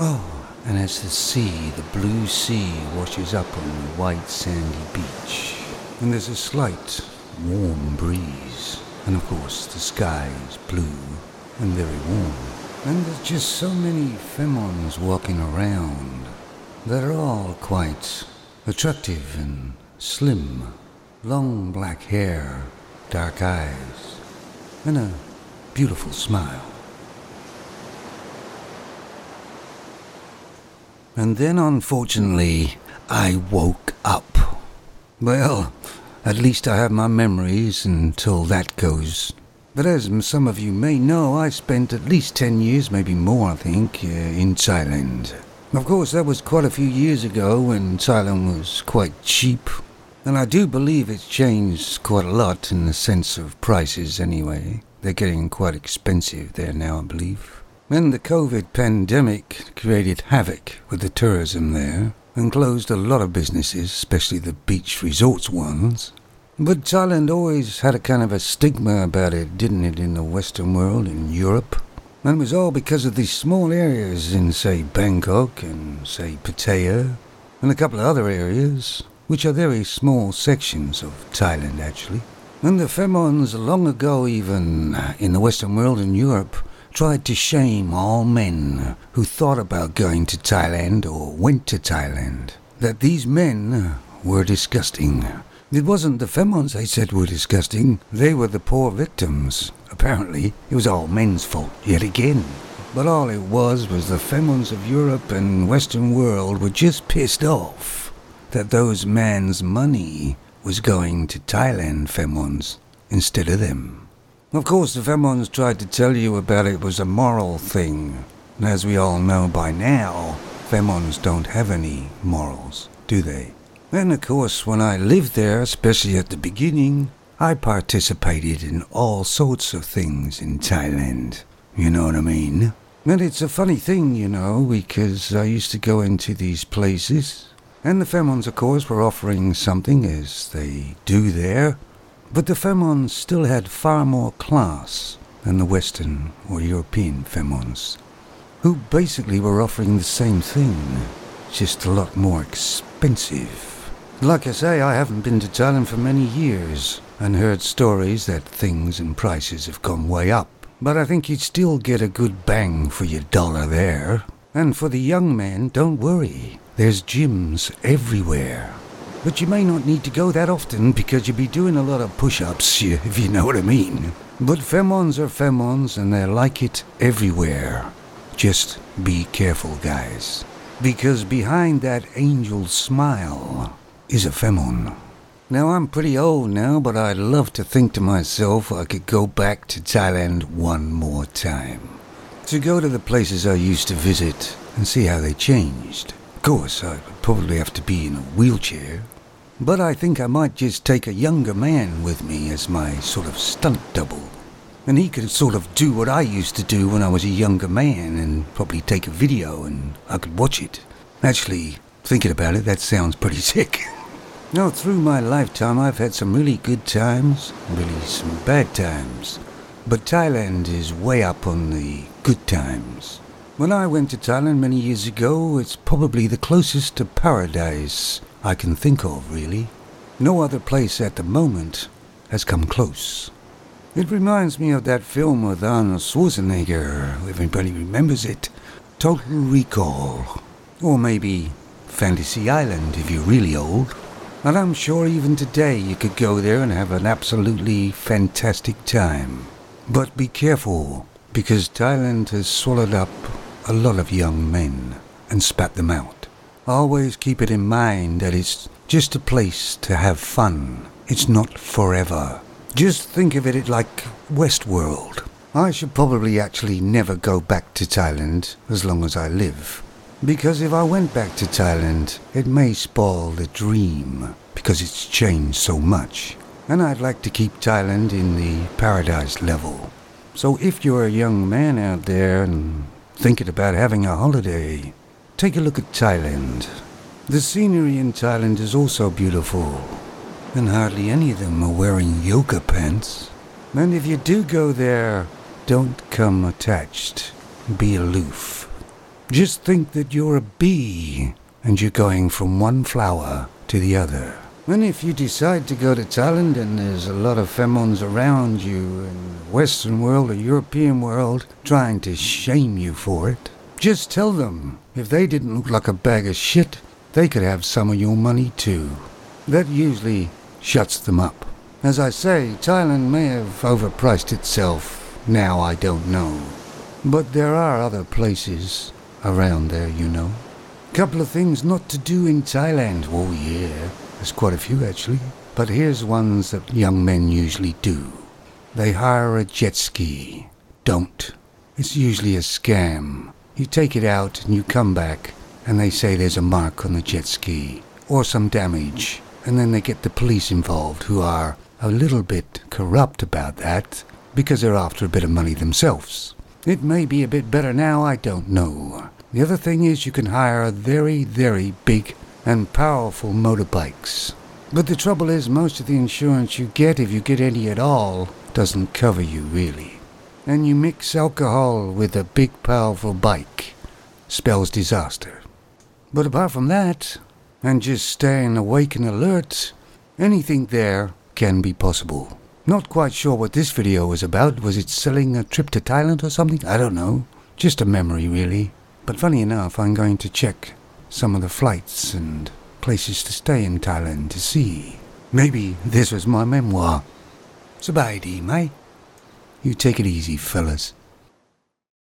Oh, and as the sea, the blue sea, washes up on the white sandy beach, and there's a slight, warm breeze, and of course the sky is blue and very warm, and there's just so many femons walking around that are all quite attractive and slim, long black hair, dark eyes, and a beautiful smile. And then, unfortunately, I woke up. Well, at least I have my memories until that goes. But as some of you may know, I spent at least 10 years, maybe more, I think, in Thailand. Of course, that was quite a few years ago when Thailand was quite cheap. And I do believe it's changed quite a lot in the sense of prices anyway. They're getting quite expensive there now, I believe. And the COVID pandemic created havoc with the tourism there and closed a lot of businesses, especially the beach resorts ones. But Thailand always had a kind of a stigma about it, didn't it, in the Western world, in Europe? And it was all because of these small areas in, say, Bangkok and, say, Pattaya and a couple of other areas, which are very small sections of Thailand, actually. And the femons long ago, even in the Western world and Europe, tried to shame all men who thought about going to Thailand or went to Thailand, that these men were disgusting. It wasn't the femons they said were disgusting, they were the poor victims. Apparently, it was all men's fault yet again. But all it was the femons of Europe and Western world were just pissed off that those men's money was going to Thailand femons instead of them. Of course, the femons tried to tell you about it was a moral thing. And as we all know by now, femons don't have any morals, do they? And of course, when I lived there, especially at the beginning, I participated in all sorts of things in Thailand. You know what I mean? And it's a funny thing, you know, because I used to go into these places, and the femons, of course, were offering something, as they do there. But the femons still had far more class than the Western or European femons, who basically were offering the same thing, just a lot more expensive. Like I say, I haven't been to Thailand for many years and heard stories that things and prices have gone way up. But I think you'd still get a good bang for your dollar there. And for the young men, don't worry, there's gyms everywhere. But you may not need to go that often because you'll be doing a lot of push-ups, if you know what I mean. But femons are femons and they're like it everywhere. Just be careful, guys. Because behind that angel smile is a femon. Now, I'm pretty old now, but I'd love to think to myself I could go back to Thailand one more time. To go to the places I used to visit and see how they changed. Of course, I would probably have to be in a wheelchair. But I think I might just take a younger man with me as my sort of stunt double. And he could sort of do what I used to do when I was a younger man and probably take a video and I could watch it. Actually, thinking about it, that sounds pretty sick. Now, through my lifetime, I've had some really good times, really some bad times. But Thailand is way up on the good times. When I went to Thailand many years ago, it's probably the closest to paradise I can think of, really. No other place at the moment has come close. It reminds me of that film with Arnold Schwarzenegger, if anybody remembers it, Total Recall. Or maybe Fantasy Island if you're really old. And I'm sure even today you could go there and have an absolutely fantastic time. But be careful, because Thailand has swallowed up a lot of young men and spat them out. Always keep it in mind that it's just a place to have fun. It's not forever. Just think of it like Westworld. I should probably actually never go back to Thailand as long as I live. Because if I went back to Thailand, it may spoil the dream, because it's changed so much. And I'd like to keep Thailand in the paradise level. So if you're a young man out there and thinking about having a holiday, take a look at Thailand. The scenery in Thailand is also beautiful, and hardly any of them are wearing yoga pants. And if you do go there, don't come attached. Be aloof. Just think that you're a bee and you're going from one flower to the other. And if you decide to go to Thailand and there's a lot of femons around you in the Western world or European world trying to shame you for it, just tell them if they didn't look like a bag of shit, they could have some of your money too. That usually shuts them up. As I say, Thailand may have overpriced itself. Now I don't know. But there are other places around there, you know. Couple of things not to do in Thailand. Oh yeah, there's quite a few actually. But here's ones that young men usually do. They hire a jet ski. Don't. It's usually a scam. You take it out and you come back and they say there's a mark on the jet ski or some damage. And then they get the police involved who are a little bit corrupt about that because they're after a bit of money themselves. It may be a bit better now, I don't know. The other thing is you can hire very, very big and powerful motorbikes. But the trouble is most of the insurance you get, if you get any at all, doesn't cover you really. And you mix alcohol with a big powerful bike, spells disaster. But apart from that, and just staying awake and alert, anything there can be possible. Not quite sure what this video was about. Was it selling a trip to Thailand or something? I don't know. Just a memory really. But funny enough, I'm going to check some of the flights and places to stay in Thailand to see. Maybe this was my memoir. Sabayadi, mate. You take it easy, fellas.